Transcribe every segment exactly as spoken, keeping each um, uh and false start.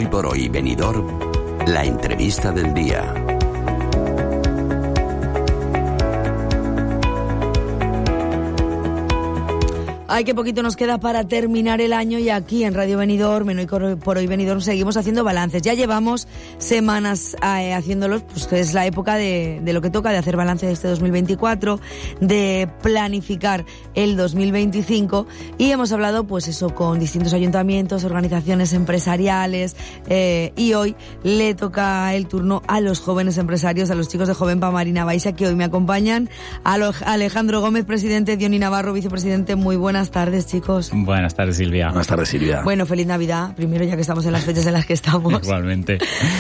Hoy por Hoy Benidorm, la entrevista del día. Ay, qué poquito nos queda para terminar el año y aquí en Radio Benidorm, en Hoy por Hoy Benidorm, seguimos haciendo balances. Ya llevamos semanas eh, haciéndolos, pues que es la época de, de lo que toca, de hacer balance de este dos mil veinticuatro, de planificar el dos mil veinticinco y hemos hablado, pues eso, con distintos ayuntamientos, organizaciones empresariales eh, y hoy le toca el turno a los jóvenes empresarios, a los chicos de Jovenpa Marina Baixa, que hoy me acompañan, a Alejandro Gómez, presidente, Diony Navarro, vicepresidente. Muy buenas tardes, chicos. Buenas tardes, Silvia. Buenas tardes, Silvia. Bueno, feliz Navidad, primero, ya que estamos en las fechas en las que estamos. Igualmente.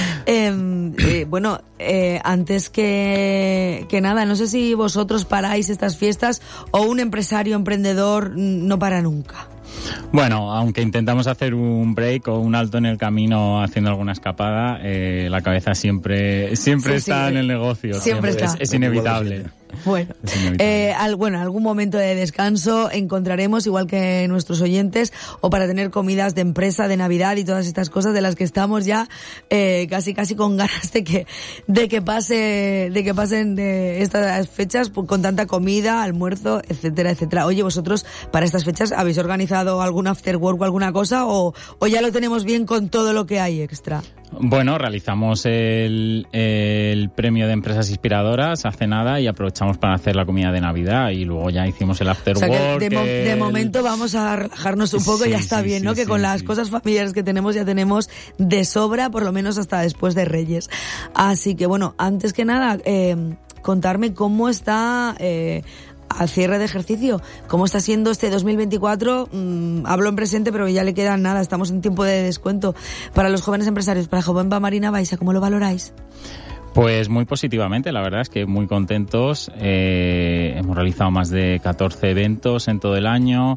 Eh, eh, bueno, eh, antes que, que nada, no sé si vosotros paráis estas fiestas o un empresario emprendedor no para nunca. Bueno, aunque intentamos hacer un break o un alto en el camino haciendo alguna escapada, eh, la cabeza siempre siempre sí, está sí, en el negocio. Siempre, siempre está. Es, es inevitable. Bueno, eh, al, bueno, algún momento de descanso encontraremos, igual que nuestros oyentes, o para tener comidas de empresa, de Navidad y todas estas cosas de las que estamos ya eh, casi casi con ganas de que de que pase de que pasen de estas fechas, pues, con tanta comida, almuerzo, etcétera, etcétera. Oye, vosotros para estas fechas habéis organizado algún after work o alguna cosa, o, o ya lo tenemos bien con todo lo que hay extra. Bueno, realizamos el, el premio de empresas inspiradoras hace nada y aprovechamos para hacer la comida de Navidad y luego ya hicimos el after work. O sea que de, mo- el... de momento vamos a relajarnos un poco, sí, ya está sí, bien, sí, ¿no? Sí, que con sí, las sí. cosas familiares que tenemos ya tenemos de sobra, por lo menos hasta después de Reyes. Así que bueno, antes que nada, eh, contarme cómo está... Eh, al cierre de ejercicio, ¿cómo está siendo este dos mil veinticuatro? Mm, hablo en presente, pero ya le quedan nada, estamos en tiempo de descuento. Para los jóvenes empresarios, para Jovenpa Marina Baixa, ¿cómo lo valoráis? Pues muy positivamente, la verdad es que muy contentos. Eh, hemos realizado más de catorce eventos en todo el año.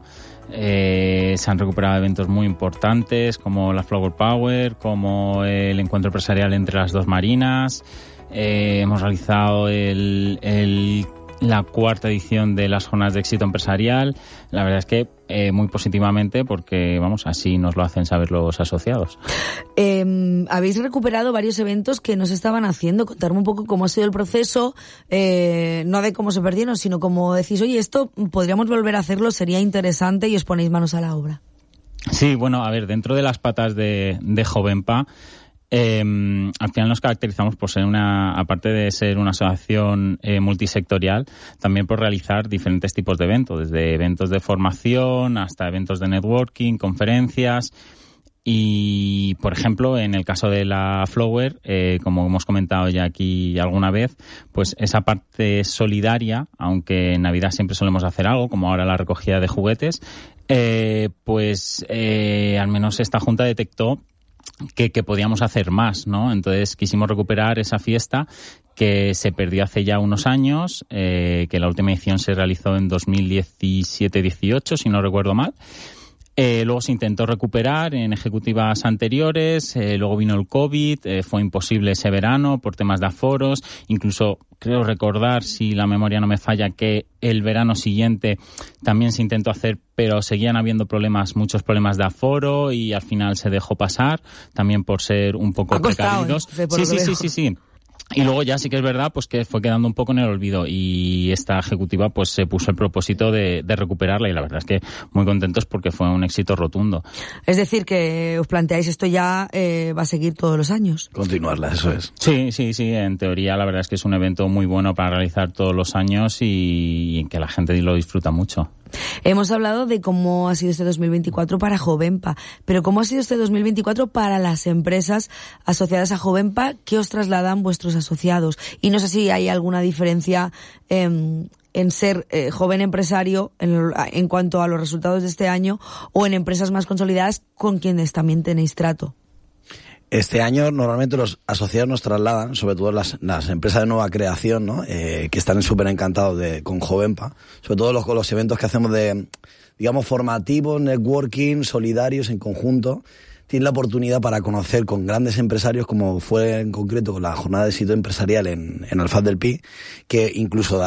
Eh, se han recuperado eventos muy importantes como la Flower Power, como el encuentro empresarial entre las dos marinas. Eh, hemos realizado el... el la cuarta edición de las jornadas de éxito empresarial. La verdad es que eh, muy positivamente, porque vamos, así nos lo hacen saber los asociados. Eh, habéis recuperado varios eventos que no se estaban haciendo. Contarme un poco cómo ha sido el proceso, eh, no de cómo se perdieron, sino como decís, oye, esto podríamos volver a hacerlo, sería interesante, y os ponéis manos a la obra. Sí, bueno, a ver, dentro de las patas de, de Jovenpa, Eh, al final nos caracterizamos por ser una, aparte de ser una asociación eh, multisectorial, también por realizar diferentes tipos de eventos, desde eventos de formación hasta eventos de networking, conferencias. Y, por ejemplo, en el caso de la Flower, eh, como hemos comentado ya aquí alguna vez, pues esa parte solidaria, aunque en Navidad siempre solemos hacer algo, como ahora la recogida de juguetes, eh, pues eh, al menos esta junta detectó que, que podíamos hacer más, ¿no? Entonces quisimos recuperar esa fiesta que se perdió hace ya unos años, eh, que la última edición se realizó en dos mil diecisiete dieciocho, si no recuerdo mal. Eh, luego se intentó recuperar en ejecutivas anteriores, eh, luego vino el COVID, eh, fue imposible ese verano por temas de aforos, incluso creo recordar, si la memoria no me falla, que el verano siguiente también se intentó hacer, pero seguían habiendo problemas, muchos problemas de aforo, y al final se dejó pasar, también por ser un poco precavidos. ¿eh? Sí, sí, sí, sí, sí. Y luego ya sí que es verdad pues que fue quedando un poco en el olvido, y esta ejecutiva pues se puso el propósito de, de recuperarla, y la verdad es que muy contentos porque fue un éxito rotundo. Es decir, que os planteáis esto ya eh, va a seguir todos los años. Continuarla, eso es. Sí, sí, sí, en teoría la verdad es que es un evento muy bueno para realizar todos los años y, y que la gente lo disfruta mucho. Hemos hablado de cómo ha sido este dos mil veinticuatro para Jovenpa, pero ¿cómo ha sido este dos mil veinticuatro para las empresas asociadas a Jovenpa? ¿Qué os trasladan vuestros asociados? Y no sé si hay alguna diferencia eh, en ser eh, joven empresario en, en cuanto a los resultados de este año, o en empresas más consolidadas con quienes también tenéis trato. Este año normalmente los asociados nos trasladan, sobre todo las, las empresas de nueva creación, ¿no? Eh, que están súper encantados de, con Jovenpa, sobre todo los, los eventos que hacemos de, digamos, formativos, networking, solidarios en conjunto. Tienen la oportunidad para conocer con grandes empresarios, como fue en concreto con la jornada de éxito empresarial en, en Alfaz del Pi, que incluso